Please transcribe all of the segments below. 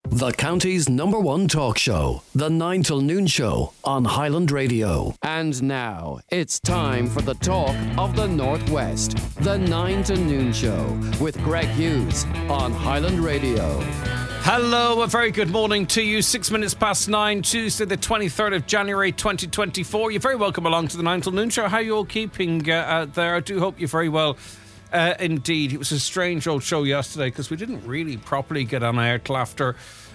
The county's #1 talk show, The 9 till Noon Show on Highland Radio. And now, it's time for the talk of the Northwest, The 9 till Noon Show with Greg Hughes on Highland Radio. Hello, a very good morning to you. 6 minutes past 9, Tuesday the 23rd of January 2024. You're very welcome along to the 9 till Noon Show. How are you all keeping out there? I do hope you're very well. Indeed, it was a strange old show yesterday because we didn't really properly get on air till after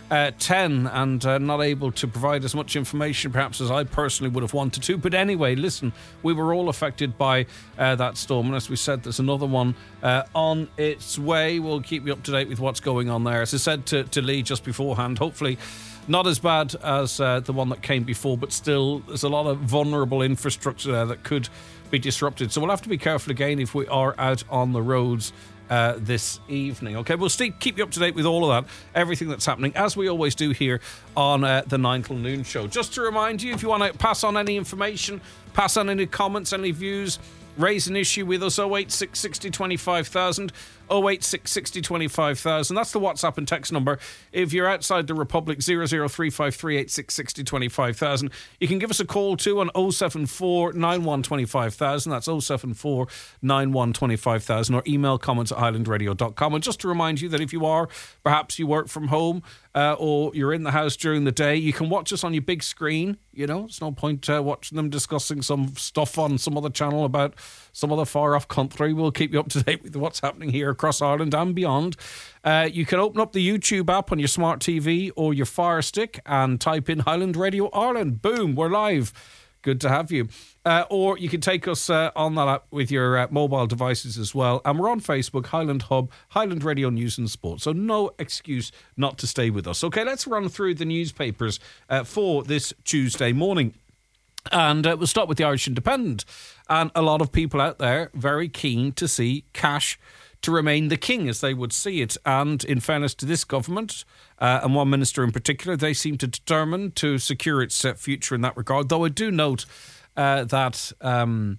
10 and not able to provide as much information perhaps as I personally would have wanted to. But anyway, listen, we were all affected by that storm, and as we said, there's another one on its way. We'll keep you up to date with what's going on there. As I said to Lee just beforehand, hopefully not as bad as the one that came before, but still there's a lot of vulnerable infrastructure there that could be disrupted. So we'll have to be careful again if we are out on the roads this evening. Okay, we'll keep you up to date with all of that, everything that's happening, as we always do here on the 9 till Noon Show. Just to remind you, if you want to pass on any information, pass on any comments, any views, raise an issue with us, 086 60 25,000, 086 60 25,000. That's the WhatsApp and text number. If you're outside the Republic, 00353 86 60 25,000. You can give us a call too on 074 91 25,000. That's 074 91 25,000, or email comments at highlandradio.com. And just to remind you that if you are, perhaps you work from home or you're in the house during the day, you can watch us on your big screen. You know, it's no point watching them discussing some stuff on some other channel about some other far-off country. We'll keep you up to date with what's happening here across Ireland and beyond. You can open up the YouTube app on your smart TV or your Fire Stick and type in Highland Radio Ireland. Boom, we're live. Good to have you. Or you can take us on that app with your mobile devices as well. And we're on Facebook, Highland Hub, Highland Radio News and Sport. So no excuse not to stay with us. Okay, let's run through the newspapers for this Tuesday morning. And we'll start with the Irish Independent. And a lot of people out there very keen to see cash to remain the king, as they would see it. And in fairness to this government, and one minister in particular, they seem to determine to secure its future in that regard. Though I do note that, and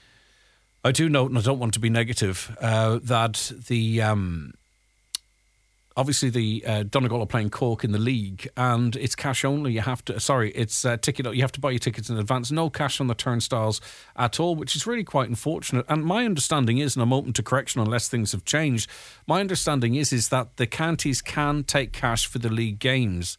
I don't want to be negative, that the obviously the Donegal are playing Cork in the league, and it's cash only. You have to you have to buy your tickets in advance. No cash on the turnstiles at all, which is really quite unfortunate. And my understanding is, and I'm open to correction unless things have changed, my understanding is that the counties can take cash for the league games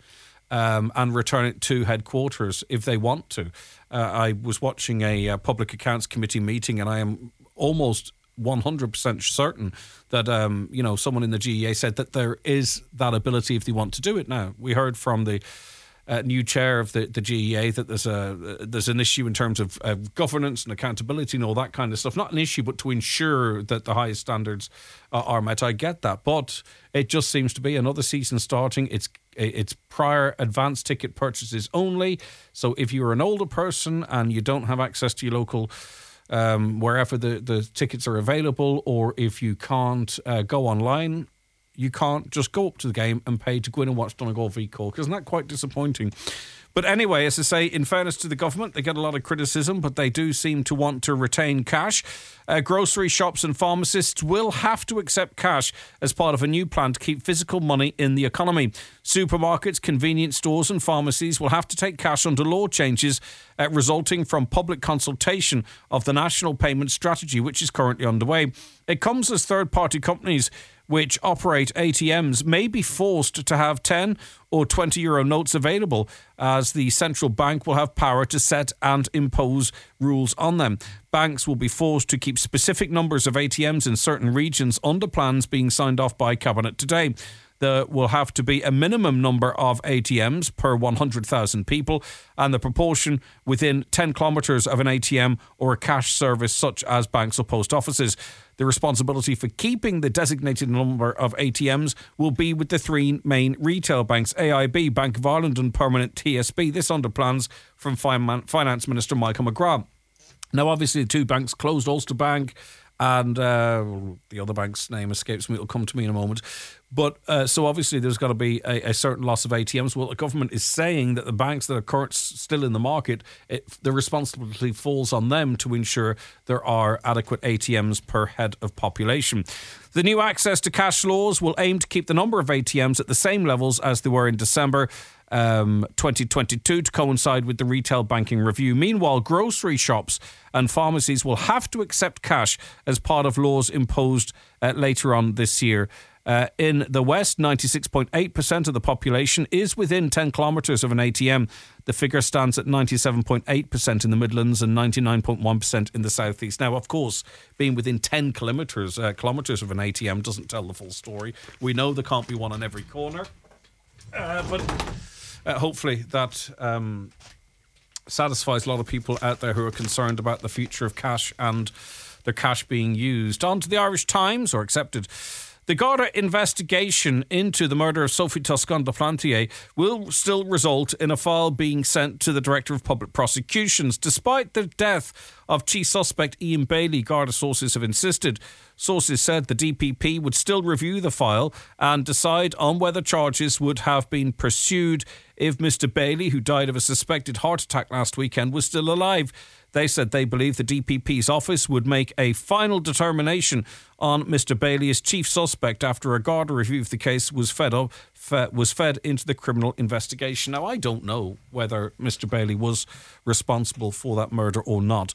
and return it to headquarters if they want to. I was watching a Public Accounts Committee meeting, and I am almost 100% certain that someone in the GEA said that there is that ability if they want to do it. Now, we heard from the new chair of the GEA that there's an issue in terms of governance and accountability and all that kind of stuff. Not an issue, but to ensure that the highest standards are met. I get that, but it just seems to be another season starting. It's prior advance ticket purchases only. So if you're an older person and you don't have access to your local wherever the tickets are available, or if you can't go online, you can't just go up to the game and pay to go in and watch Donegal v Cork. Isn't that quite disappointing? But anyway, as I say, in fairness to the government, they get a lot of criticism, but they do seem to want to retain cash. Grocery shops and pharmacists will have to accept cash as part of a new plan to keep physical money in the economy. Supermarkets, convenience stores and pharmacies will have to take cash under law changes resulting from public consultation of the National Payment Strategy, which is currently underway. It comes as third-party companies which operate ATMs may be forced to have 10 or 20 euro notes available, as the central bank will have power to set and impose rules on them. Banks will be forced to keep specific numbers of ATMs in certain regions under plans being signed off by Cabinet today. There will have to be a minimum number of ATMs per 100,000 people, and the proportion within 10 kilometres of an ATM or a cash service such as banks or post offices. The responsibility for keeping the designated number of ATMs will be with the three main retail banks, AIB, Bank of Ireland and Permanent TSB. This under plans from Finance Minister Michael McGrath. Now, obviously, the two banks closed Ulster Bank And the other bank's name escapes me. It'll come to me in a moment. But so obviously there's got to be a certain loss of ATMs. Well, the government is saying that the banks that are still in the market, the responsibility falls on them to ensure there are adequate ATMs per head of population. The new access to cash laws will aim to keep the number of ATMs at the same levels as they were in December 2022 to coincide with the retail banking review. Meanwhile, grocery shops and pharmacies will have to accept cash as part of laws imposed later on this year. In the West, 96.8% of the population is within 10 kilometres of an ATM. The figure stands at 97.8% in the Midlands and 99.1% in the South East. Now, of course, being within 10 kilometres of an ATM doesn't tell the full story. We know there can't be one on every corner. But hopefully that satisfies a lot of people out there who are concerned about the future of cash and their cash being used. On to the Irish Times, or accepted. The Garda investigation into the murder of Sophie Toscan de Plantier will still result in a file being sent to the Director of Public Prosecutions. Despite the death of chief suspect Ian Bailey, Garda sources have insisted. Sources said the DPP would still review the file and decide on whether charges would have been pursued if Mr. Bailey, who died of a suspected heart attack last weekend, was still alive. They said they believe the DPP's office would make a final determination on Mr. Bailey as chief suspect after a Garda review of the case was fed into the criminal investigation. Now, I don't know whether Mr. Bailey was responsible for that murder or not.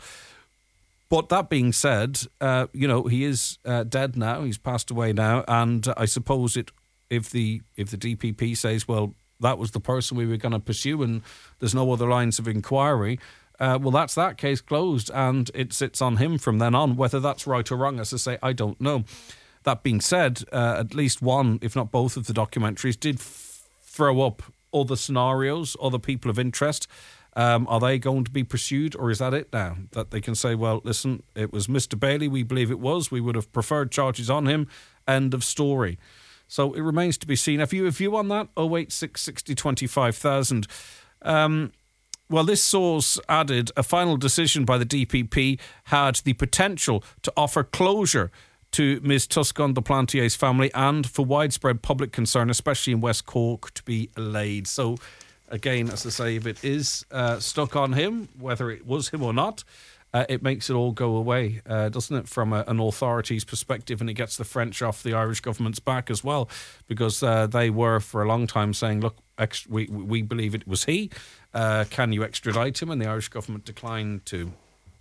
But that being said, he is dead now. He's passed away now. And I suppose if the DPP says, well, that was the person we were going to pursue and there's no other lines of inquiry, well, that's that case closed and it sits on him from then on. Whether that's right or wrong, as I say, I don't know. That being said, at least one, if not both of the documentaries did throw up other scenarios, other people of interest. Are they going to be pursued, or is that it now? That they can say, well, listen, it was Mr. Bailey, we believe it was. We would have preferred charges on him. End of story. So it remains to be seen. Have you a view on that? 086 60 25,000. Well, this source added a final decision by the DPP had the potential to offer closure to Ms. Toscan de Plantier's family and for widespread public concern, especially in West Cork, to be allayed. So, again, as I say, if it is stuck on him, whether it was him or not, it makes it all go away, doesn't it, from an authority's perspective, and it gets the French off the Irish government's back as well, because they were for a long time saying, look, we believe it was he. Can you extradite him? And the Irish government declined to.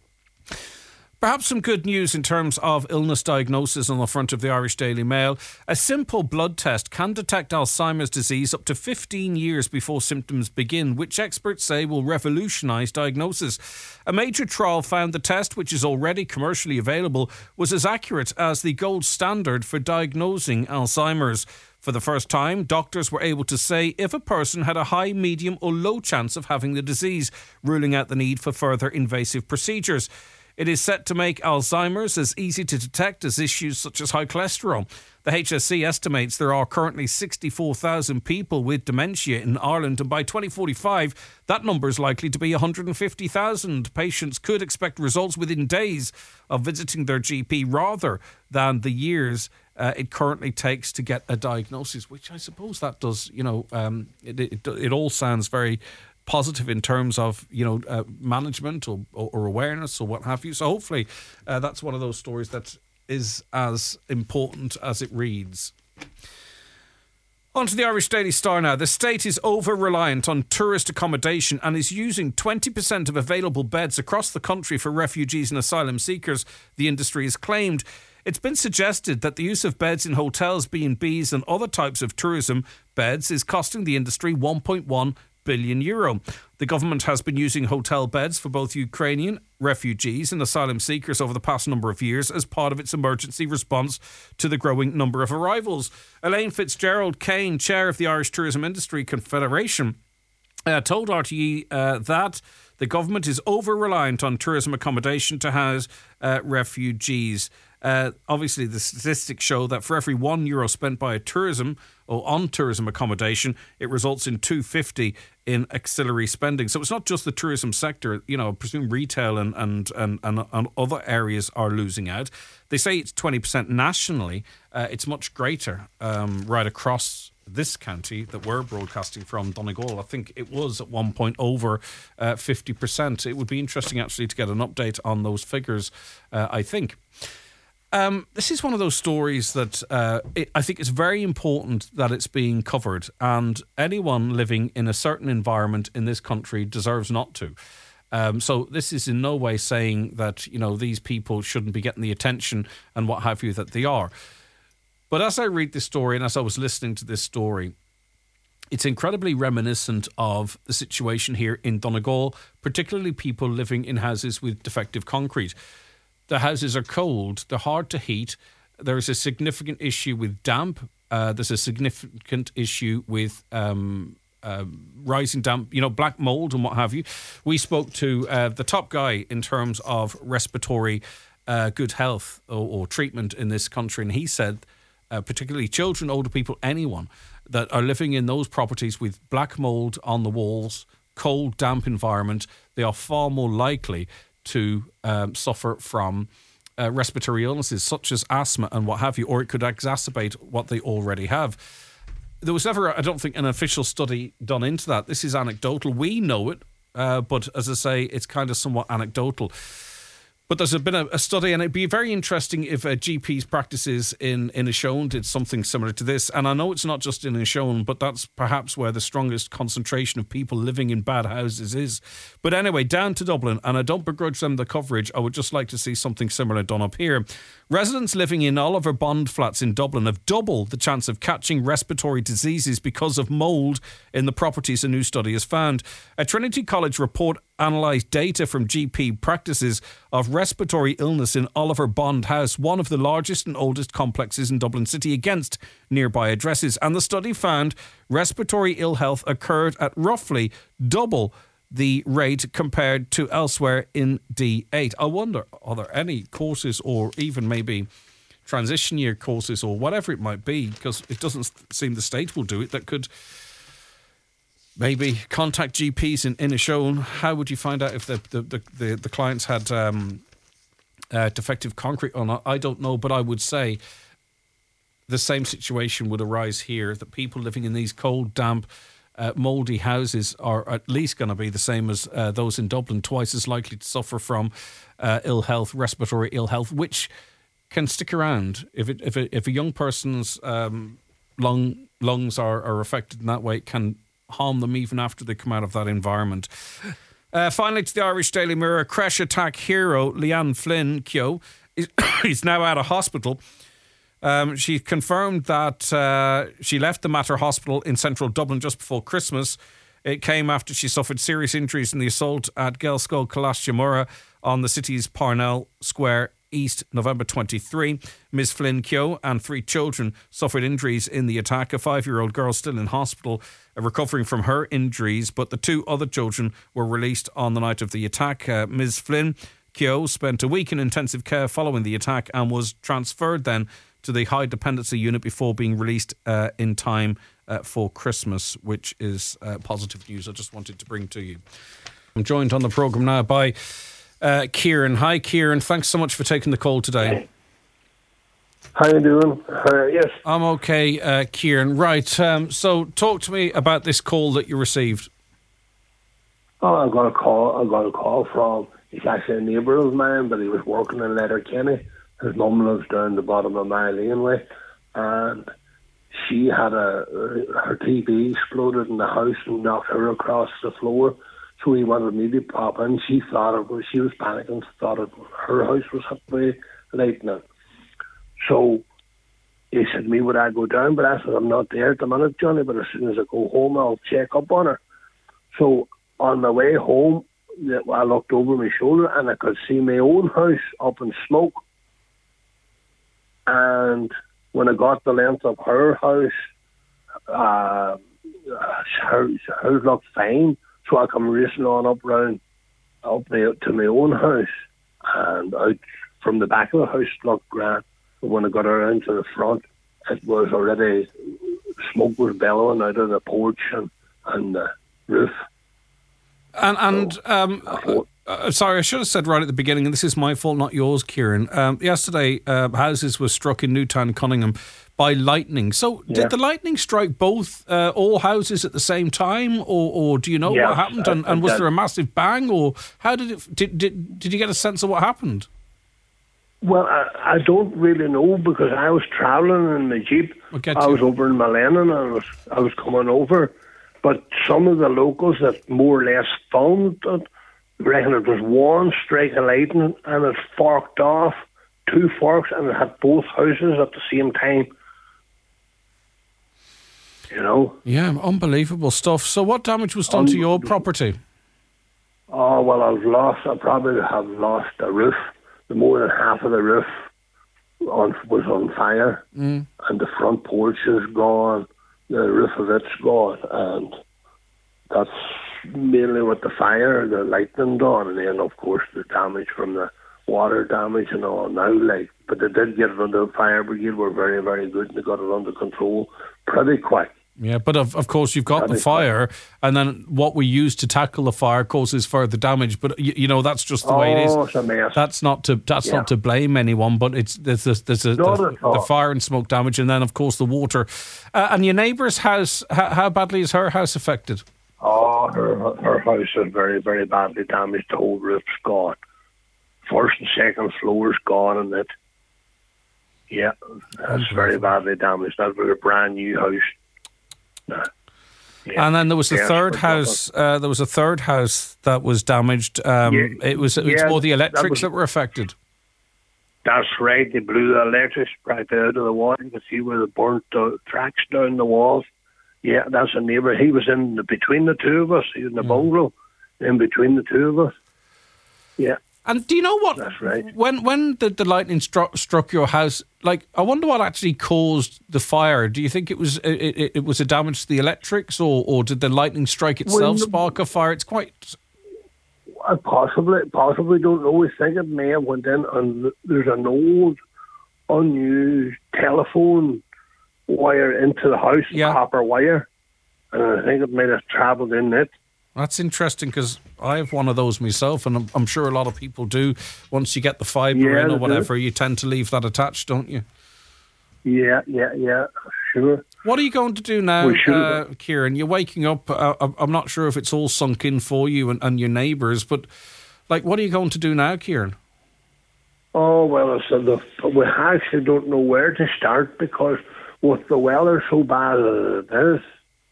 Perhaps some good news in terms of illness diagnosis on the front of the Irish Daily Mail. A simple blood test can detect Alzheimer's disease up to 15 years before symptoms begin, which experts say will revolutionise diagnosis. A major trial found the test, which is already commercially available, was as accurate as the gold standard for diagnosing Alzheimer's. For the first time, doctors were able to say if a person had a high, medium or low chance of having the disease, ruling out the need for further invasive procedures. It is set to make Alzheimer's as easy to detect as issues such as high cholesterol. The HSE estimates there are currently 64,000 people with dementia in Ireland, and by 2045, that number is likely to be 150,000. Patients could expect results within days of visiting their GP rather than the years it currently takes to get a diagnosis, which I suppose that does, it all sounds very positive in terms of, management or awareness or what have you. So hopefully that's one of those stories that is as important as it reads. On to the Irish Daily Star now. The state is over-reliant on tourist accommodation and is using 20% of available beds across the country for refugees and asylum seekers, the industry has claimed. It's been suggested that the use of beds in hotels, B&Bs and other types of tourism beds is costing the industry €1.1 billion. The government has been using hotel beds for both Ukrainian refugees and asylum seekers over the past number of years as part of its emergency response to the growing number of arrivals. Elaine Fitzgerald-Kane, chair of the Irish Tourism Industry Confederation, told RTE that the government is over-reliant on tourism accommodation to house refugees. Obviously, the statistics show that for every €1 spent by a tourism on tourism accommodation, it results in 250 in auxiliary spending. So it's not just the tourism sector. I presume retail and other areas are losing out. They say it's 20% nationally. It's much greater right across this county that we're broadcasting from, Donegal. I think it was at one point over 50%. It would be interesting actually to get an update on those figures, I think. This is one of those stories that I think it's very important that it's being covered, and anyone living in a certain environment in this country deserves not to. So this is in no way saying that, these people shouldn't be getting the attention and what have you that they are. But as I read this story and as I was listening to this story, it's incredibly reminiscent of the situation here in Donegal, particularly people living in houses with defective concrete. The houses are cold, they're hard to heat, there is a significant issue with damp, there's a significant issue with rising damp, black mould and what have you. We spoke to the top guy in terms of respiratory good health or treatment in this country, and he said particularly children, older people, anyone that are living in those properties with black mould on the walls, cold, damp environment, they are far more likely to suffer from respiratory illnesses such as asthma and what have you, or it could exacerbate what they already have. There was never, I don't think, an official study done into that. This is anecdotal. We know it, but as I say, it's kind of somewhat anecdotal. But there's been a study, and it'd be very interesting if GP's practices in Inishowen did something similar to this. And I know it's not just in Inishowen, but that's perhaps where the strongest concentration of people living in bad houses is. But anyway, down to Dublin, and I don't begrudge them the coverage. I would just like to see something similar done up here. Residents living in Oliver Bond flats in Dublin have double the chance of catching respiratory diseases because of mould in the properties, a new study has found. A Trinity College report analysed data from GP practices of respiratory illness in Oliver Bond House, one of the largest and oldest complexes in Dublin City, against nearby addresses. And the study found respiratory ill health occurred at roughly double the rate compared to elsewhere in D8. I wonder, are there any courses or even maybe transition year courses or whatever it might be, because it doesn't seem the state will do it, that could maybe contact GPs in Inishowen. How would you find out if the clients had defective concrete or not? I don't know, but I would say the same situation would arise here, that people living in these cold, damp, mouldy houses are at least going to be the same as those in Dublin, twice as likely to suffer from ill health, respiratory ill health, which can stick around. If a young person's lungs are affected in that way, it can harm them even after they come out of that environment. Finally, to the Irish Daily Mirror, crash attack hero Leanne Flynn Keogh is now out of hospital. She confirmed that she left the Mater Hospital in central Dublin just before Christmas. It came after she suffered serious injuries in the assault at Gaelscoil Colashtamura on the city's Parnell Square East, November 23. Ms. Flynn Keogh and 3 children suffered injuries in the attack. A 5-year-old girl still in hospital recovering from her injuries, but the 2 other children were released on the night of the attack. Ms. Flynn Keogh spent a week in intensive care following the attack and was transferred then to the high dependency unit before being released in time for Christmas, which is positive news I just wanted to bring to you. I'm joined on the programme now by Kieran. Hi, Kieran. Thanks so much for taking the call today. How you doing? Yes. I'm okay, Kieran. Right, so talk to me about this call that you received. Oh, I got a call from, he's actually a neighbour of mine, but he was working in Letterkenny. His mum lives down the bottom of my laneway, and she had her TV exploded in the house and knocked her across the floor. So he wanted me to pop in. She was panicking, thought her house was hit by lightning. So he said to me, would I go down? But I said, I'm not there at the minute, Johnny, but as soon as I go home, I'll check up on her. So on my way home, I looked over my shoulder and I could see my own house up in smoke. And when I got the length of her house, hers looked fine. So I come racing on up there to my own house, and out from the back of the house it looked grand. But when I got around to the front, it was already smoke was bellowing out of the porch and the roof. Sorry, I should have said right at the beginning, and this is my fault, not yours, Kieran. Yesterday, houses were struck in Newtown, Cunningham, by lightning. So, did the lightning strike both all houses at the same time, or do you know what happened? And was there a massive bang, or how did it? Did you get a sense of what happened? Well, I don't really know because I was travelling in my Jeep. I was over in Mullennan and I was coming over. But some of the locals that more or less filmed it reckon it was one strike of lightning and it forked off, 2 forks, and it hit both houses at the same time. You know? Yeah, unbelievable stuff. So what damage was done to your property? Oh, well, I probably have lost a roof. More than half of the roof was on fire, and the front porch is gone, the roof of it's gone, and that's mainly what the fire, the lightning done, and then of course the damage from the water damage and all now, but they did get it under the fire brigade, were very, very good, and they got it under control pretty quick. Yeah, but of course you've got the fire, and then what we use to tackle the fire causes further damage. But you know that's just the way it is. It's a mess. That's not to blame anyone, but there's the fire and smoke damage, and then of course the water. And your neighbour's house, how badly is her house affected? Oh, her house is very, very badly damaged. The whole roof's gone. First and second floor's gone, and it. Yeah, that's very badly damaged. That was a brand new house. Yeah. And then there was a third house. There was a third house that was damaged. It was more the electrics that were affected. That's right. They blew the electrics right out of the wall. You can see where the burnt tracks down the walls. Yeah, that's a neighbour. He was in between the two of us. He was in the bungalow, in between the two of us. Yeah. And do you know what? That's right. When the lightning struck your house, I wonder what actually caused the fire. Do you think it was a damage to the electrics, or did the lightning strike itself spark a fire? It's quite. I possibly don't know. I think it may have went in, and there's an old, unused telephone wire into the house, copper wire, and I think it might have travelled in it. That's interesting because I have one of those myself, and I'm sure a lot of people do. Once you get the fibre in or whatever, you tend to leave that attached, don't you? Yeah, sure. What are you going to do now, Kieran? You're waking up. I'm not sure if it's all sunk in for you and your neighbours, but what are you going to do now, Kieran? Oh, well, we actually don't know where to start because with the weather so bad as it is,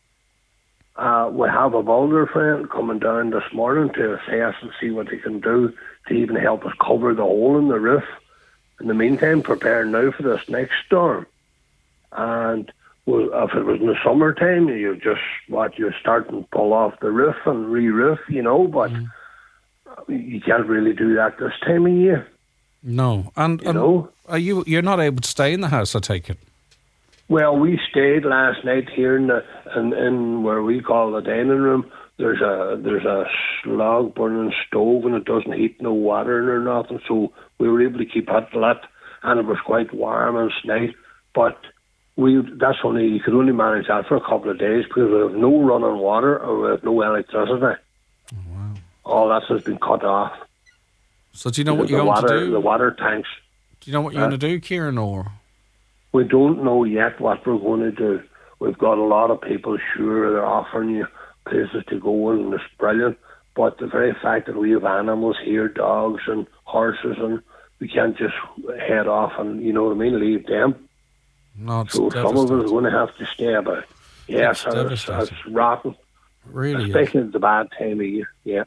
we have a builder friend coming down this morning to assess and see what he can do to even help us cover the hole in the roof. In the meantime, preparing now for this next storm. And if it was in the summertime, you start and pull off the roof and re-roof, but you can't really do that this time of year. No. And you're not able to stay in the house, I take it? Well, we stayed last night here in where we call the dining room. There's a slog burning stove and it doesn't heat no water or nothing, so we were able to keep it lit, and it was quite warm last night. But you could only manage that for a couple of days because we have no running water or we have no electricity. Oh, wow! All that has been cut off. So do you know what you're going to do? The water tanks. Do you know what you're going to do, Kieran, or? We don't know yet what we're going to do. We've got a lot of people, sure, they're offering you places to go and it's brilliant. But the very fact that we have animals here, dogs and horses, and we can't just head off and, leave them. No, it's so some of us are going to have to stay about. Yes, it's rotten. Really? Especially at the bad time of year, yeah.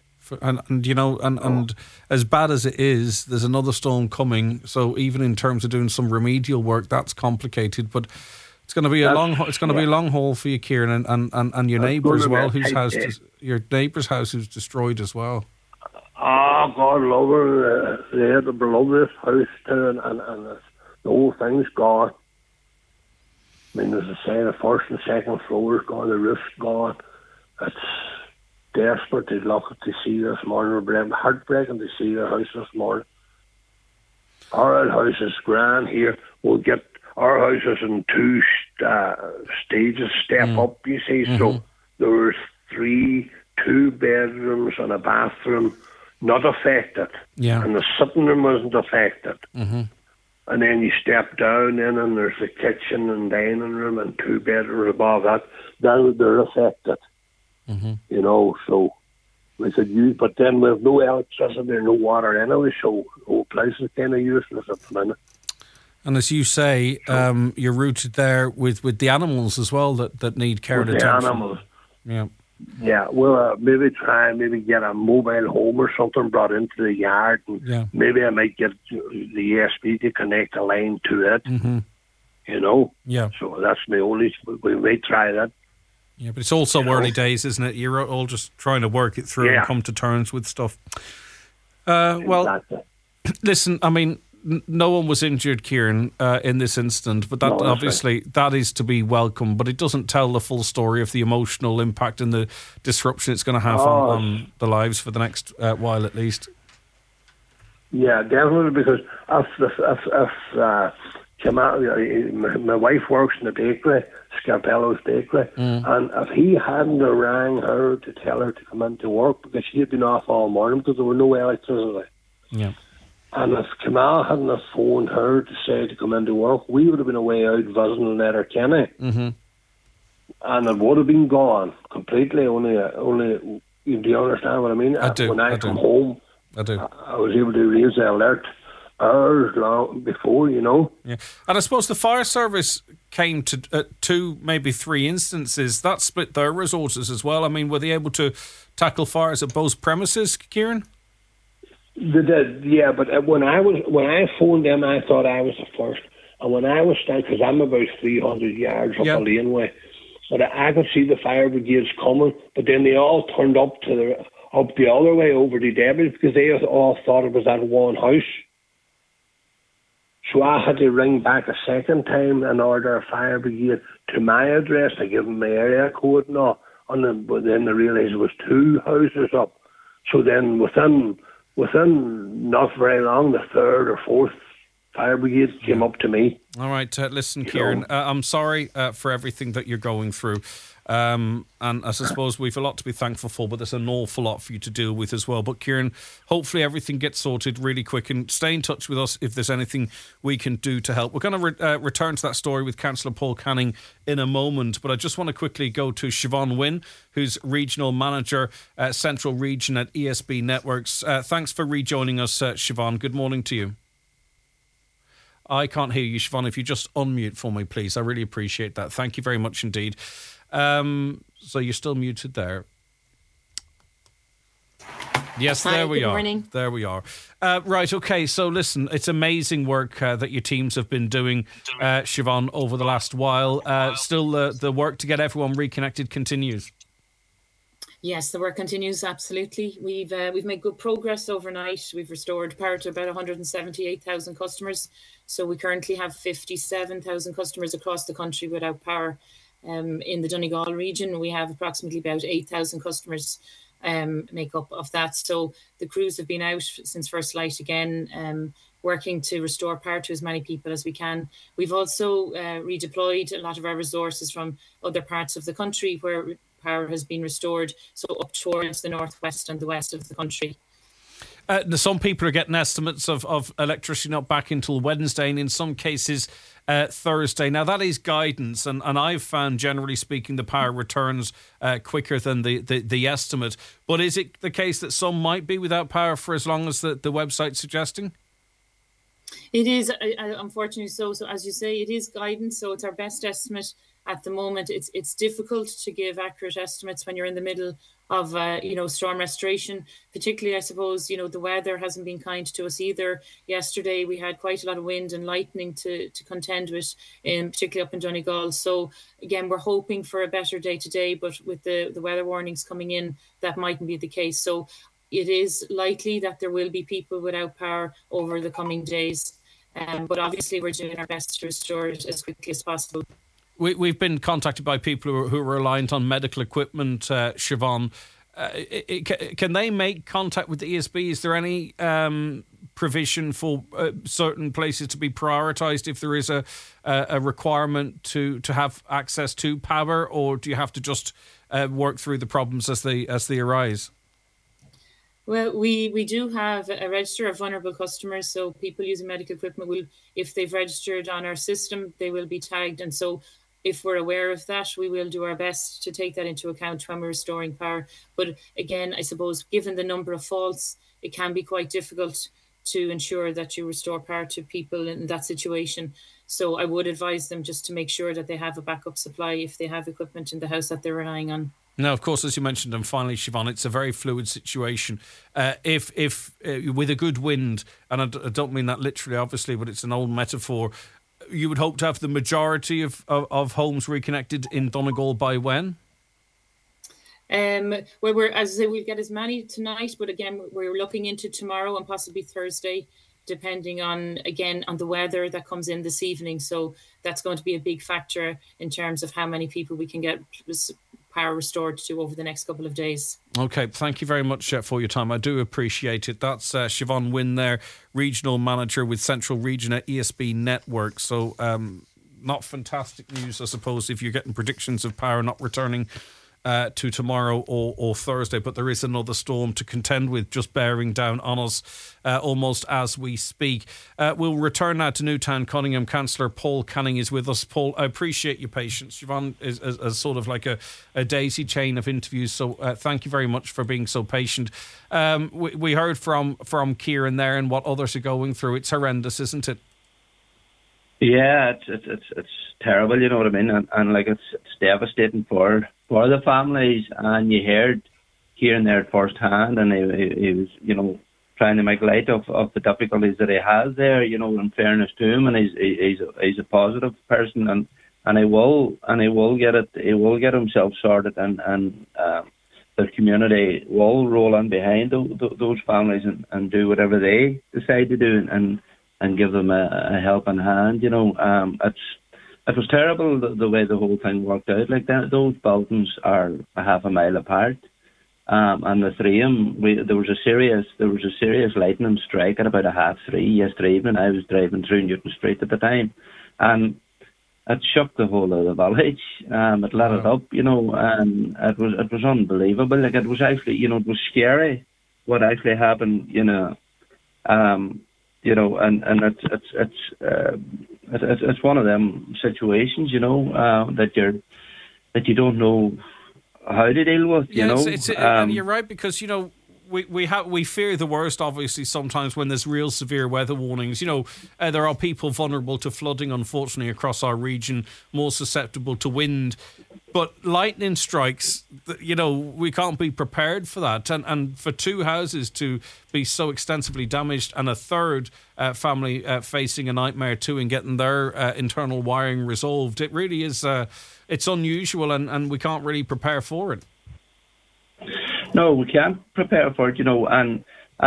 And as bad as it is, there's another storm coming. So even in terms of doing some remedial work, that's complicated. But it's going to be a long haul for you, Kieran, and your neighbour as well, your neighbour's house is destroyed as well. Oh, God love her. They had to love this house too, and the whole thing's gone. I mean, as I say, the first and second floor is gone, the roof's gone. It's desperate to look to see this morning. We're heartbreaking to see the house this morning. Our house is grand here. We'll get our house is in two stages, step up, you see. So there was two bedrooms and a bathroom not affected. Yeah. And the sitting room wasn't affected. And then you step down in and there's the kitchen and dining room and two bedrooms above that. Then they're affected. You know, so we could use, but then we have no electricity or no water anyway, so the whole place is kind of useless at the minute. And as you say, you're rooted there with the animals as well that need care and attention. The animals. Yeah. Yeah, we'll maybe get a mobile home or something brought into the yard, and maybe I might get the ESP to connect a line to it. You know. Yeah. So that's my only. We may try that. Yeah, but it's also early days, isn't it? You're all just trying to work it through and come to terms with stuff. Well, listen, I mean, no one was injured, Kieran, in this incident, but that obviously that is to be welcome. But it doesn't tell the full story of the emotional impact and the disruption it's going to have on the lives for the next while, at least. Yeah, definitely, because my wife works in the bakery, Scarpello's Bakery, and if he hadn't rang her to tell her to come into work, because she had been off all morning because there were no electricity. Yeah. And if Kamal hadn't have phoned her to say to come into work, we would have been away out visiting Letterkenny. And it would have been gone completely. Only. Do you understand what I mean? I do. When I come home, I do. I was able to raise the alert hours long before, you know. Yeah, and I suppose the fire service came to two, maybe three instances. That split their resources as well. I mean, were they able to tackle fires at both premises, Kieran? They did, yeah. But when I phoned them, I thought I was the first. And when I was standing, because I'm about 300 yards up the laneway, but I could see the fire brigades coming. But then they all turned up the other way over to Debbie because they all thought it was that one house. So I had to ring back a second time and order a fire brigade to my address. I give them my area code and all. But then they realised it was two houses up. So then within not very long, the third or fourth fire brigade came up to me. All right, listen, Kieran, I'm sorry for everything that you're going through. And I suppose we've a lot to be thankful for, but there's an awful lot for you to deal with as well. But Kieran, hopefully everything gets sorted really quick, and stay in touch with us if there's anything we can do to help. We're going to return to that story with Councillor Paul Canning in a moment, but I just want to quickly go to Siobhan Wynne, who's Regional Manager, Central Region at ESB Networks. Thanks for rejoining us, Siobhan. Good morning to you. I can't hear you, Siobhan. If you just unmute for me, please. I really appreciate that. Thank you very much indeed. So you're still muted there. Yes, Hi, there we good are. Morning. There we are. Right, okay. So listen, it's amazing work that your teams have been doing, Siobhan, over the last while. Still, the work to get everyone reconnected continues. Yes, the work continues, absolutely. We've made good progress overnight. We've restored power to about 178,000 customers. So we currently have 57,000 customers across the country without power. In the Donegal region, we have approximately about 8,000 customers make up of that. So the crews have been out since first light again, working to restore power to as many people as we can. We've also redeployed a lot of our resources from other parts of the country where power has been restored, so up towards the northwest and the west of the country. Some people are getting estimates of electricity not back until Wednesday, and in some cases Thursday. Now, that is guidance, and I've found, generally speaking, the power returns quicker than the estimate. But is it the case that some might be without power for as long as the website's suggesting? It is, unfortunately so. So as you say, it is guidance, so it's our best estimate at the moment. It's difficult to give accurate estimates when you're in the middle of storm restoration, particularly, I suppose, the weather hasn't been kind to us either. Yesterday we had quite a lot of wind and lightning to contend with, particularly up in Donegal. So again, we're hoping for a better day today, but with the weather warnings coming in, that mightn't be the case. So it is likely that there will be people without power over the coming days. But obviously we're doing our best to restore it as quickly as possible. We've been contacted by people who are reliant on medical equipment, Siobhan. can they make contact with the ESB? Is there any provision for certain places to be prioritised if there is a requirement to have access to power, or do you have to just work through the problems as they arise? Well, we do have a register of vulnerable customers. So people using medical equipment will, if they've registered on our system, they will be tagged. And so if we're aware of that, we will do our best to take that into account when we're restoring power. But again, I suppose, given the number of faults, it can be quite difficult to ensure that you restore power to people in that situation. So I would advise them just to make sure that they have a backup supply if they have equipment in the house that they're relying on. Now, of course, as you mentioned, and finally, Siobhan, it's a very fluid situation. If with a good wind, and I don't mean that literally, obviously, but it's an old metaphor, you would hope to have the majority of homes reconnected in Donegal by when? Well, we'll get as many tonight, but again, we're looking into tomorrow and possibly Thursday, depending on the weather that comes in this evening. So that's going to be a big factor in terms of how many people we can get power restored to over the next couple of days. Okay, thank you very much for your time. I do appreciate it. That's Siobhan Wynne there, Regional Manager with Central Region at ESB Network. So not fantastic news, I suppose, if you're getting predictions of power not returning to tomorrow or Thursday, but there is another storm to contend with just bearing down on us almost as we speak. We'll return now to Newtown Cunningham. Councillor Paul Canning is with us. Paul, I appreciate your patience. Siobhan is sort of like a daisy chain of interviews, so thank you very much for being so patient. We heard from Kieran there and what others are going through. It's horrendous, isn't it? Yeah, it's terrible, you know what I mean, and like it's devastating for the families. And you heard Kieran there firsthand, and he was, you know, trying to make light of the difficulties that he has there, you know, in fairness to him, and he's a positive person, and he will get himself sorted, and the community will roll in behind those families and do whatever they decide to do, and give them a helping hand. You know, it was terrible the way the whole thing worked out. Like that, those buildings are a half a mile apart, and the three of them, there was a serious lightning strike at about 3:30 yesterday evening. I was driving through Newton Street at the time, and it shook the whole of the village. It lit it up, you know, and it was unbelievable. Like it was actually, you know, it was scary what actually happened. You know. You know, and it's one of them situations, you know, that you don't know how to deal with. You know, and you're right, because you know we fear the worst, obviously, sometimes when there's real severe weather warnings. You know, there are people vulnerable to flooding, unfortunately, across our region, more susceptible to wind. But lightning strikes, you know, we can't be prepared for that. And for two houses to be so extensively damaged, and a third family facing a nightmare too in getting their internal wiring resolved, it really is, it's unusual, and we can't really prepare for it. No, we can't prepare for it, you know, and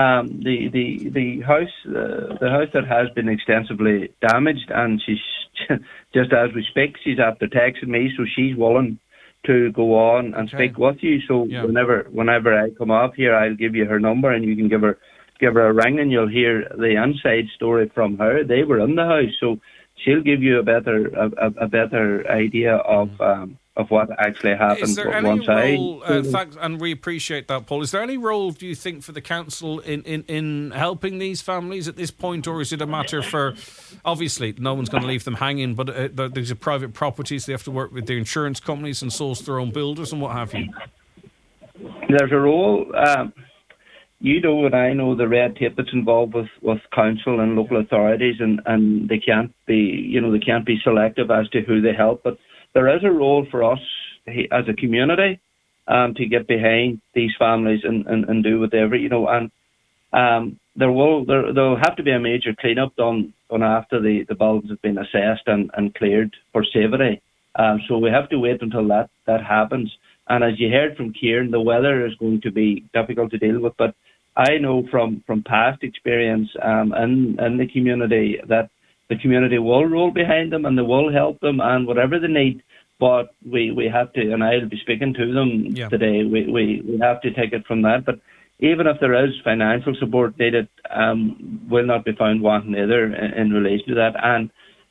the house that has been extensively damaged, and she's just as we speak, she's after texting me, so she's willing to go on and speak with you. So yeah. Whenever I come up here, I'll give you her number, and you can give her a ring, and you'll hear the inside story from her. They were in the house, so she'll give you a better idea of what actually happened. Is there any role, thanks, and we appreciate that, Paul, is there any role, do you think, for the council in helping these families at this point, or is it a matter for, obviously, no one's going to leave them hanging, but these are private properties, they have to work with their insurance companies and source their own builders and what have you? There's a role, you know, and I know the red tape that's involved with council and local authorities, and they can't be selective as to who they help, but there is a role for us as a community to get behind these families and do whatever, you know, and there'll have to be a major clean-up done after the buildings have been assessed and cleared for safety. So we have to wait until that happens. And as you heard from Kieran, the weather is going to be difficult to deal with, but I know from past experience in the community that the community will roll behind them and they will help them, and whatever they need, But we have to, and I'll be speaking to them today. We have to take it from that. But even if there is financial support needed, will not be found wanting either in relation to that. And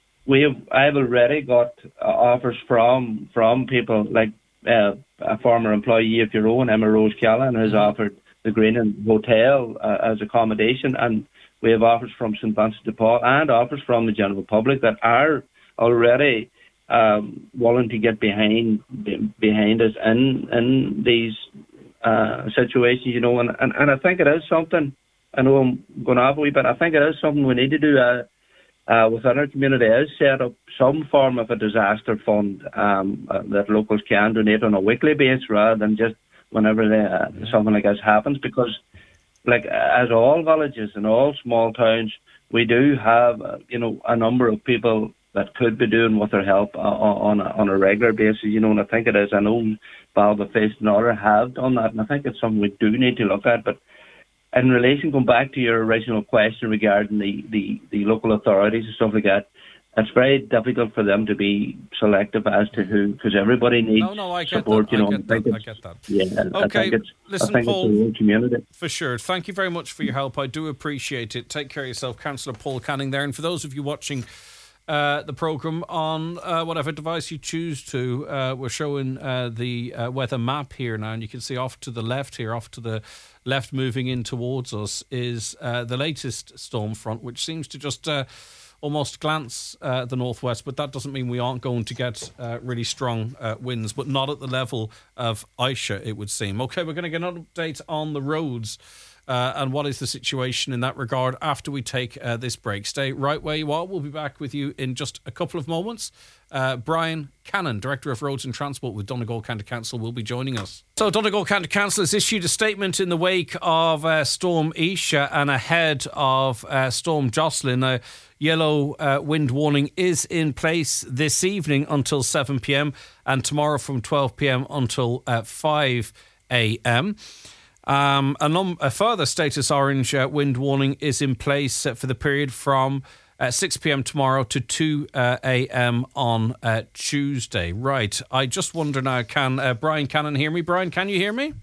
I've already got offers from people like a former employee of your own, Emma Rose Callan, has offered the Green Inn Hotel as accommodation, and we have offers from St Vincent de Paul and offers from the general public that are already willing to get behind us in these situations, you know, and I think it is something. I know I'm going off a wee bit. I think it is something we need to do within our community, is set up some form of a disaster fund that locals can donate on a weekly basis rather than just whenever something like this happens. Because, like, as all villages and all small towns, we do have a number of people that could be doing with their help on a regular basis, you know, and I think it is. I know Ballyface and others have done that, and I think it's something we do need to look at. But in relation, going back to your original question regarding the local authorities and stuff like that, it's very difficult for them to be selective as to who, because everybody needs support. I get that. Yeah, okay, listen, Paul, it's the whole community. For sure. Thank you very much for your help. I do appreciate it. Take care of yourself, Councillor Paul Canning there. And for those of you watching the programme on whatever device you choose to, we're showing the weather map here now, and you can see off to the left, moving in towards us is the latest storm front, which seems to just almost glance the northwest, but that doesn't mean we aren't going to get really strong winds, but not at the level of Aisha, it would seem. Okay, we're going to get an update on the roads and what is the situation in that regard after we take this break. Stay right where you are. We'll be back with you in just a couple of moments. Brian Cannon, Director of Roads and Transport with Donegal County Council, will be joining us. So Donegal County Council has issued a statement in the wake of Storm Isha and ahead of Storm Jocelyn. A yellow wind warning is in place this evening until 7 p.m. and tomorrow from 12 p.m. until 5 a.m. A further status orange wind warning is in place for the period from 6 p.m. tomorrow to 2 a.m. on Tuesday. Right. I just wonder now, can Brian Cannon hear me? Brian, can you hear me?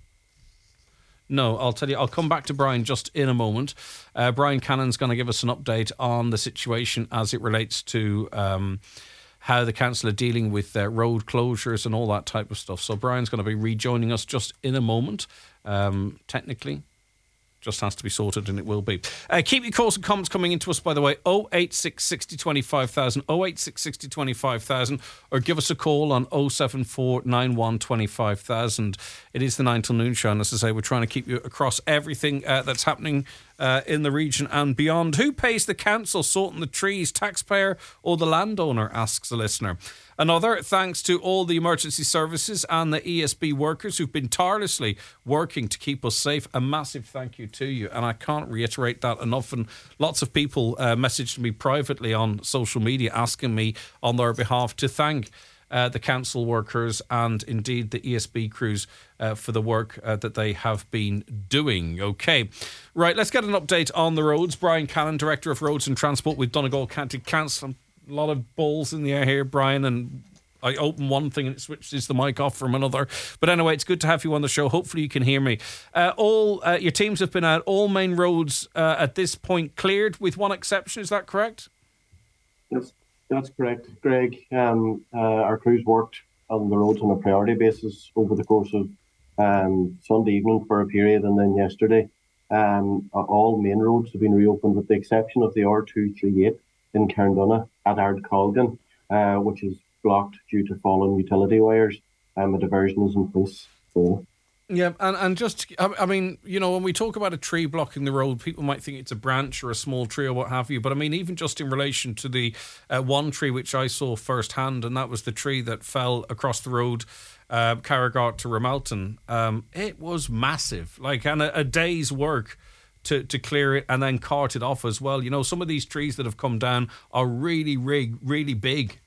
No, I'll tell you. I'll come back to Brian just in a moment. Brian Cannon's going to give us an update on the situation as it relates to how the council are dealing with road closures and all that type of stuff. So Brian's going to be rejoining us just in a moment. Technically, just has to be sorted, and it will be. Keep your calls and comments coming into us, by the way. 086 60 25,000, 086 60 25,000, or give us a call on 074 91 25,000. It is the 9 till noon show, and as I say, we're trying to keep you across everything that's happening in the region and beyond. Who pays the council sorting the trees, taxpayer or the landowner, asks the listener. Another, thanks to all the emergency services and the ESB workers who've been tirelessly working to keep us safe. A massive thank you to you. And I can't reiterate that enough. And lots of people messaged me privately on social media asking me on their behalf to thank the council workers and indeed the ESB crews for the work that they have been doing. Okay, right, let's get an update on the roads. Brian Cannon, Director of Roads and Transport with Donegal County Council. A lot of balls in the air here, Brian, and I open one thing and it switches the mic off from another. But anyway, it's good to have you on the show. Hopefully you can hear me. All your teams have been out. All main roads at this point cleared with one exception. Is that correct? Yes, that's correct, Greg. Our crews worked on the roads on a priority basis over the course of Sunday evening for a period, and then yesterday. All main roads have been reopened with the exception of the R238 in Carndonagh at Ardcolgan, which is blocked due to fallen utility wires. A diversion is in place. So. Yeah, and just, I mean, you know, when we talk about a tree blocking the road, people might think it's a branch or a small tree or what have you. But I mean, even just in relation to the one tree which I saw firsthand, and that was the tree that fell across the road, Carragart to Ramelton. It was massive, like, and a day's work to clear it and then cart it off as well. You know, some of these trees that have come down are really, really, really big.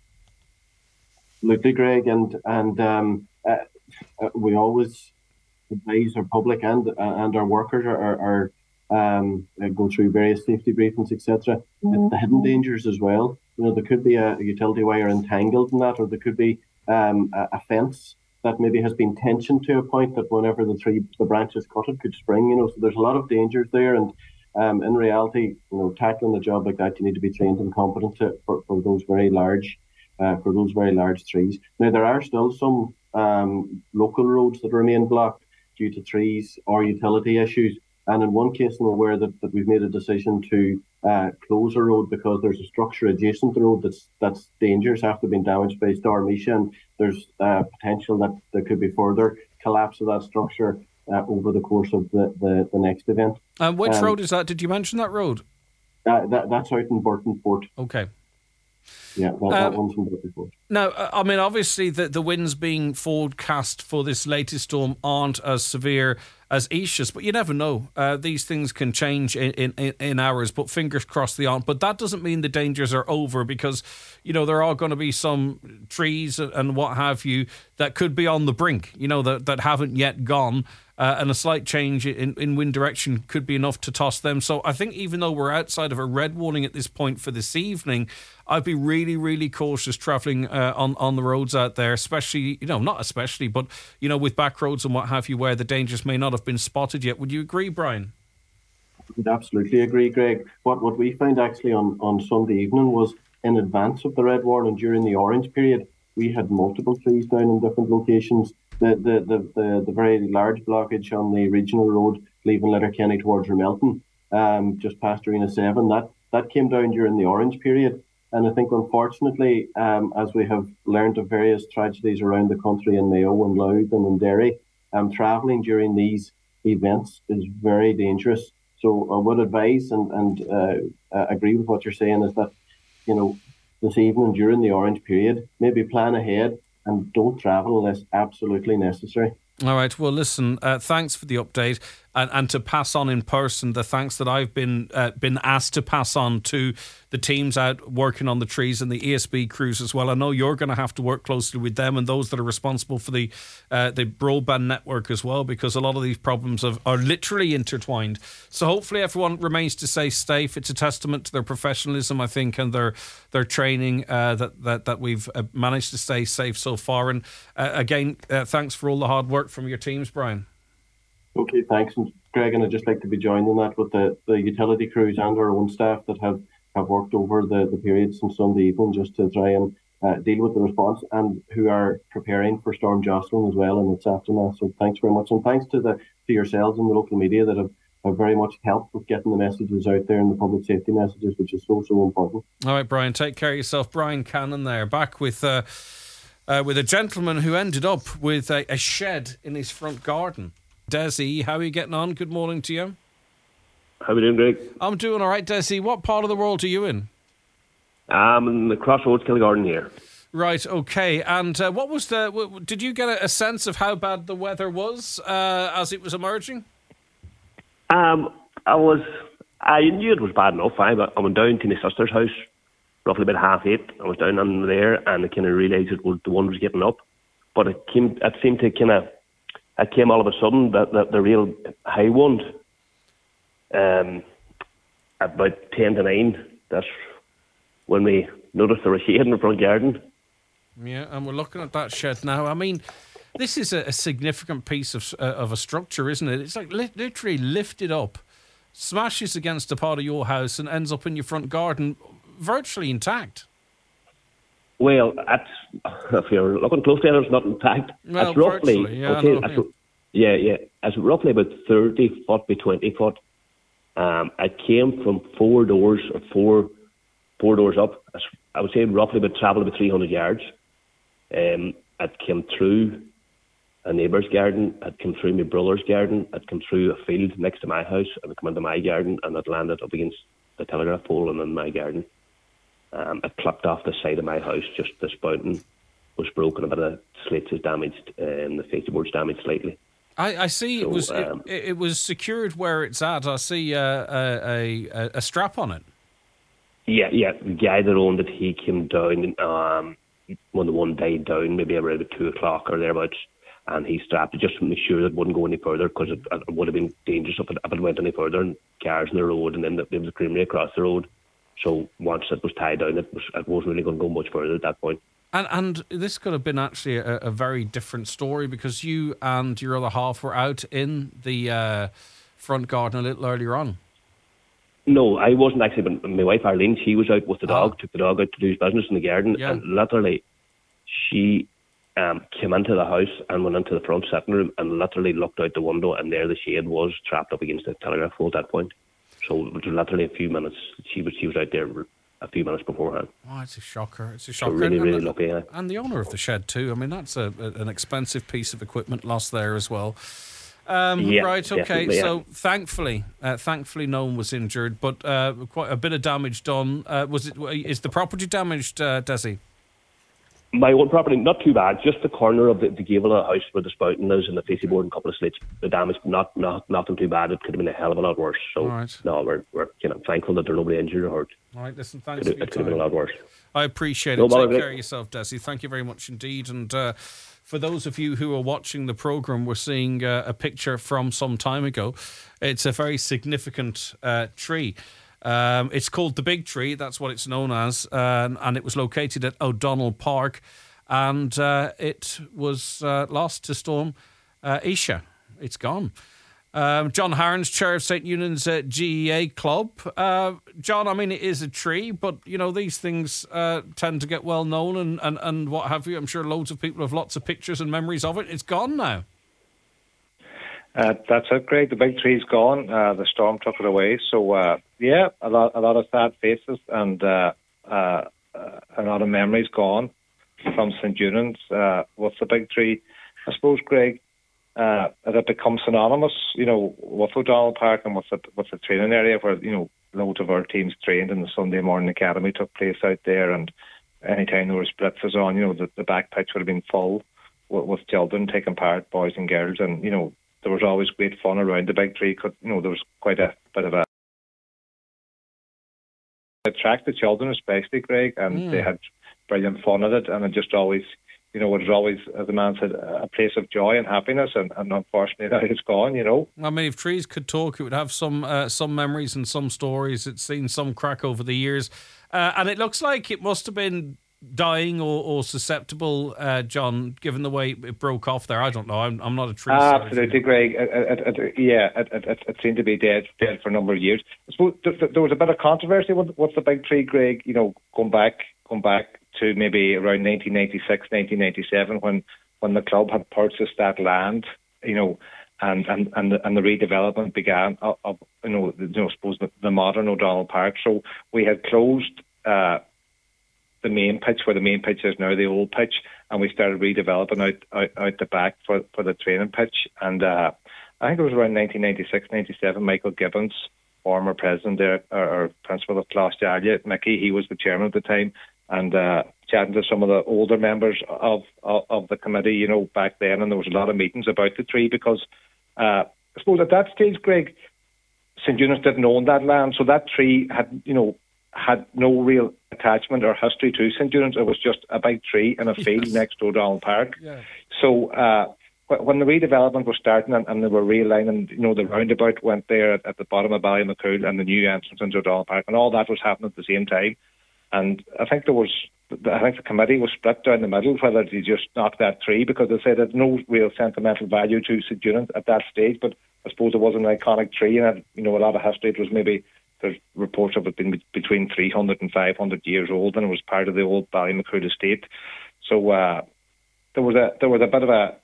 Absolutely, Greg, and we always advise our public and our workers are go through various safety briefings, etc. The hidden dangers as well. You know, there could be a utility wire entangled in that, or there could be a fence that maybe has been tensioned to a point that whenever the branches cut it could spring. So there's a lot of dangers there, and in reality, tackling a job like that, you need to be trained and competent for those very large trees. Now there are still some local roads that remain blocked due to trees or utility issues. And in one case, I'm aware that we've made a decision to close a road because there's a structure adjacent to the road that's dangerous after being damaged by Storm Isha, and there's potential that there could be further collapse of that structure over the course of the next event. And which road is that? Did you mention that road? That's out in Burton Fort. Okay. Yeah, that one's in Burton Fort. Now, I mean, obviously the winds being forecast for this latest storm aren't as severe as Isha's, but you never know. These things can change in hours, but fingers crossed they aren't. But that doesn't mean the dangers are over, because, there are going to be some trees and what have you that could be on the brink, that haven't yet gone. And a slight change in wind direction could be enough to toss them. So I think even though we're outside of a red warning at this point for this evening, I'd be really, really cautious travelling on the roads out there, especially, not especially, but, with back roads and what have you, where the dangers may not have been spotted yet. Would you agree, Brian? I would absolutely agree, Greg. What we found actually on Sunday evening was, in advance of the red warning, during the orange period, we had multiple trees down in different locations. The very large blockage on the regional road leaving Letterkenny towards Ramelton, just past Arena 7, that came down during the orange period. And I think, unfortunately, as we have learned of various tragedies around the country in Mayo and Louth and in Derry, travelling during these events is very dangerous. So I would advise and agree with what you're saying, is that, this evening during the orange period, maybe plan ahead and don't travel unless absolutely necessary. All right. Well, listen, thanks for the update, and to pass on in person the thanks that I've been asked to pass on to the teams out working on the trees and the ESB crews as well. I know you're going to have to work closely with them and those that are responsible for the broadband network as well, because a lot of these problems are literally intertwined. So hopefully everyone remains to stay safe. It's a testament to their professionalism, I think, and their training that we've managed to stay safe so far. And again, thanks for all the hard work from your teams, Brian. Okay, thanks. And Greg, and I'd just like to be joined in that with the utility crews and our own staff that have worked over the period since Sunday evening just to try and deal with the response, and who are preparing for Storm Jocelyn as well in its aftermath. So thanks very much. And thanks to yourselves and the local media that have very much helped with getting the messages out there and the public safety messages, which is so important. All right, Brian, take care of yourself. Brian Cannon there, back with a gentleman who ended up with a shed in his front garden. Desi, how are you getting on? Good morning to you. How are we doing, Greg? I'm doing all right, Desi. What part of the world are you in? I'm in the Crossroads, Kilgarden here. Right, okay. And what was did you get a sense of how bad the weather was as it was emerging? I knew it was bad enough. I went down to my sister's house roughly about 8:30. I was down on there, and I kind of realised the wind was getting up. But it came all of a sudden, that the real high wind, about 10 to 9, that's when we noticed there was shade in the front garden. Yeah, and we're looking at that shed now. I mean, this is a significant piece of a structure, isn't it? It's like literally lifted up, smashes against a part of your house and ends up in your front garden virtually intact. Well, if you're looking closely at it, it's not intact. Well, it's roughly, virtually, yeah. Okay, it's roughly about 30 foot by 20 foot. It came from four doors up. I would say roughly travelled about 300 yards. It came through a neighbour's garden. It came through my brother's garden. It came through a field next to my house, and it came into my garden, and it landed up against the telegraph pole and in my garden. It clipped off the side of my house. Just the spouting was broken. A bit of slates is damaged, and the fascia board's damaged slightly. I see. So, it was secured where it's at. I see a strap on it. Yeah. The guy that owned it, he came down when the one died down, maybe around about 2:00 or thereabouts, and he strapped it just to make sure that it wouldn't go any further, because it would have been dangerous if it went any further, and cars on the road, and then there was a creamery across the road. So once it was tied down, it wasn't really going to go much further at that point. And this could have been actually a very different story, because you and your other half were out in the front garden a little earlier on. No, I wasn't actually, but my wife Arlene, she was out with the dog, took the dog out to do his business in the garden, and literally she came into the house and went into the front sitting room and literally looked out the window, and there the shade was trapped up against the telegraph pole at that point. So it was literally a few minutes. She was out there a few minutes beforehand. Oh, it's a shocker. It's a shocker. So really lucky. Yeah. And the owner of the shed too. I mean, that's an expensive piece of equipment lost there as well. Right, okay. So thankfully no one was injured, but quite a bit of damage done. Is the property damaged, Desi? My own property, not too bad. Just the corner of the gable of the house where the spouting is and the facing board and a couple of slates. The damage, nothing too bad. It could have been a hell of a lot worse. So no, we're thankful that there's nobody injured or hurt. All right, listen, thanks. It could have been a lot worse. I appreciate it. Take care of yourself, Desi. Thank you very much indeed. And for those of you who are watching the programme, we're seeing a picture from some time ago. It's a very significant tree. It's called the Big Tree, that's what it's known as, and it was located at O'Donnell Park, and it was lost to Storm Isha. It's gone. John Harns, chair of St Eunan's GEA Club. John, I mean, it is a tree, but, these things tend to get well known and what have you. I'm sure loads of people have lots of pictures and memories of it. It's gone now. That's it, Greg. The big tree's gone. The storm took it away. So, a lot of sad faces and a lot of memories gone from St Eunan's with the big tree. I suppose, Greg, it had become synonymous, with O'Donnell Park and with the training area where, loads of our teams trained, and the Sunday morning academy took place out there. And anytime there were splitzes on, the back pitch would have been full with children taking part, boys and girls, and there was always great fun around the big tree. There was quite a bit of a attracted children, especially, Greg, and they had brilliant fun at it. And it just always, it was always, as the man said, a place of joy and happiness. And unfortunately, that is gone. I mean, if trees could talk, it would have some memories and some stories. It's seen some crack over the years, and it looks like it must have been dying or susceptible, John, given the way it broke off there. I don't know. I'm not a tree surgeon. Absolutely, Greg. It seemed to be dead for a number of years. I suppose there was a bit of controversy with the big tree, Greg. Going back to maybe around 1996, 1997, when the club had purchased that land, and the redevelopment began of I suppose the modern O'Donnell Park. So we had closed the main pitch, where the main pitch is now the old pitch, and we started redeveloping out the back for the training pitch. And I think it was around 1996, 97, Michael Gibbons, former president there, or principal of Clostaglia, Mickey, he was the chairman at the time, and chatting to some of the older members of the committee, back then, and there was a lot of meetings about the tree, because I suppose at that stage, Greg, St Eunan's didn't own that land, so that tree had no real attachment or history to St Eunan's. It was just a big tree in a field next to O'Donnell Park. Yeah. So when the redevelopment was starting and they were realigning, the roundabout went there at the bottom of Ballymacool and the new entrance into O'Donnell Park, and all that was happening at the same time. And I think the committee was split down the middle whether to just knock that tree, because they said there's no real sentimental value to St Eunan's at that stage, but I suppose it was an iconic tree and had, a lot of history. It was maybe, there's reports of it being between 300 and 500 years old, and it was part of the old Ballymacool estate. So there was a bit of a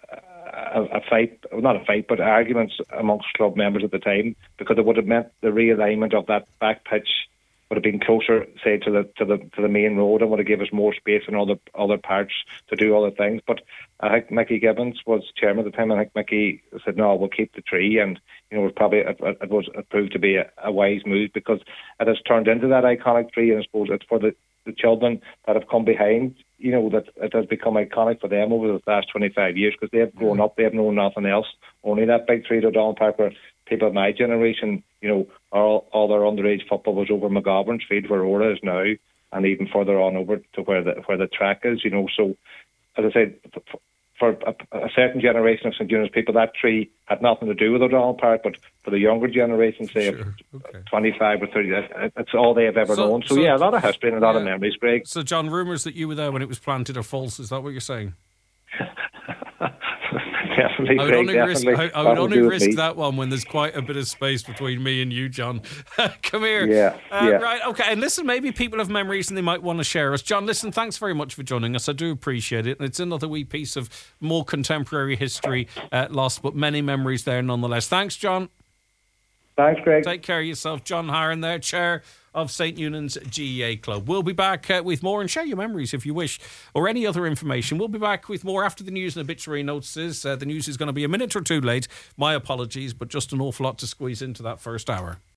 fight, not a fight, but arguments amongst club members at the time, because it would have meant the realignment of that back pitch would have been closer, say, to the main road, and would have given us more space in other parts to do other things. But I think Mickey Gibbons was chairman at the time. I think Mickey said, "No, we'll keep the tree," and it proved to be a wise move, because it has turned into that iconic tree, and I suppose it's for the children that have come behind. That it has become iconic for them over the last 25 years, because they have grown up, they have known nothing else, only that big tree at O'Donnell Park, where people of my generation, all their underage football was over McGovern's field, where Ora is now, and even further on over to where the track is. So, as I said, for a certain generation of St Eunice people, that tree had nothing to do with O'Donnell Park, but for the younger generation, say 25 or 30, it's all they have ever known. So yeah, a lot of history and a lot of memories, Greg. So John, rumours that you were there when it was planted are false, is that what you're saying? Definitely, I would only risk that one when there's quite a bit of space between me and you, John. Come here. Yeah. Right, okay. And listen, maybe people have memories and they might want to share us. John, listen, thanks very much for joining us. I do appreciate it. And it's another wee piece of more contemporary history lost, but many memories there nonetheless. Thanks, John. Thanks, Greg. Take care of yourself. John Harron there, Chair of St Eunan's GEA Club. We'll be back with more, and share your memories if you wish, or any other information. We'll be back with more after the news and obituary notices. The news is going to be a minute or two late. My apologies, but just an awful lot to squeeze into that first hour.